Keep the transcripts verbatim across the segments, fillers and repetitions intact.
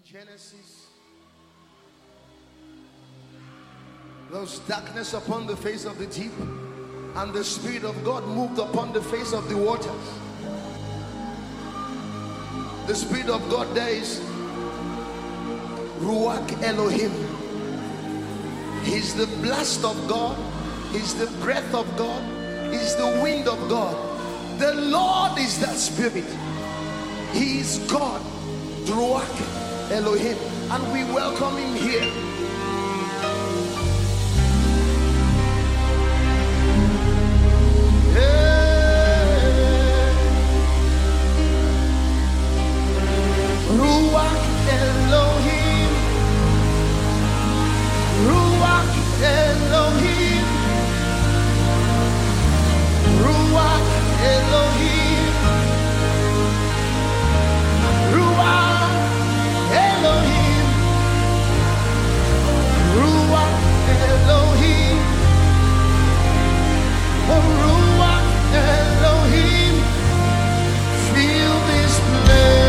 Genesis, there was darkness upon the face of the deep, and the Spirit of God moved upon the face of the waters. The Spirit of God there is Ruach Elohim. He's the blast of God. He's the breath of God. He's the wind of God. The Lord is that Spirit. He is God, Ruach Elohim, and we welcome him here. Ruach Elohim, Ruach Elohim, Ruach Elohim, Ruach Elohim, Ruach Elohim, oh Ruach Elohim, feel this place.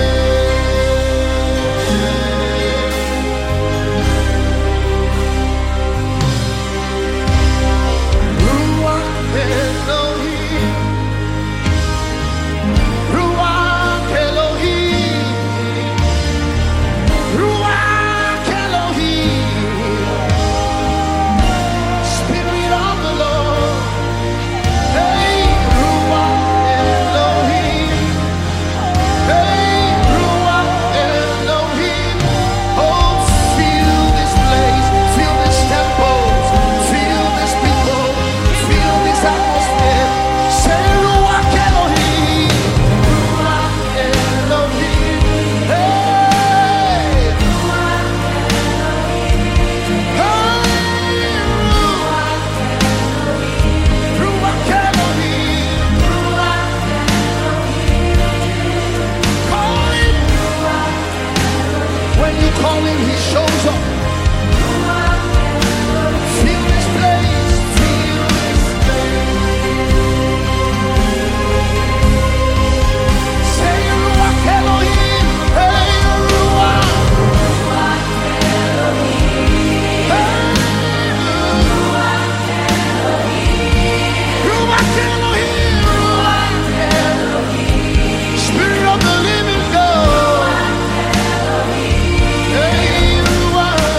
Ruach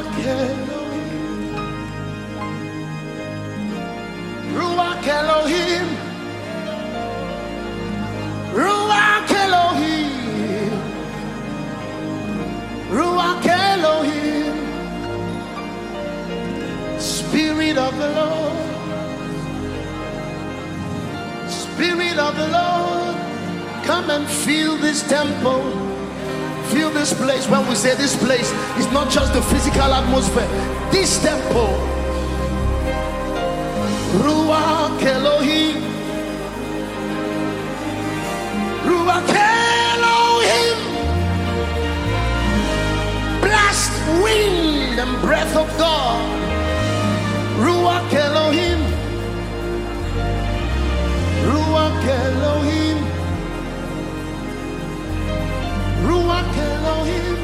Ruach Elohim, Ruach Elohim, Ruach Elohim, Ruach Elohim, Spirit of the Lord, Spirit of the Lord, come and fill this temple, fill this place. When we say this place, it's not just the physical atmosphere. This temple, Ruach Elohim, Ruach Elohim, blast wind and breath of God, Ruach Elohim, Ruach Elohim, Ruach Elohim,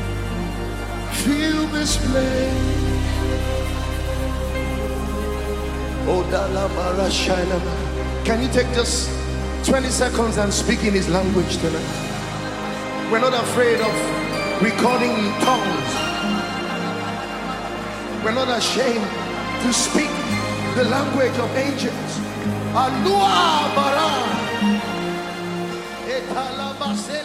fill this place. Oh, Dalabara Shainama. Can you take just twenty seconds and speak in his language tonight? We're not afraid of recording in tongues. We're not ashamed to speak the language of angels. Alua bara. Etalabase.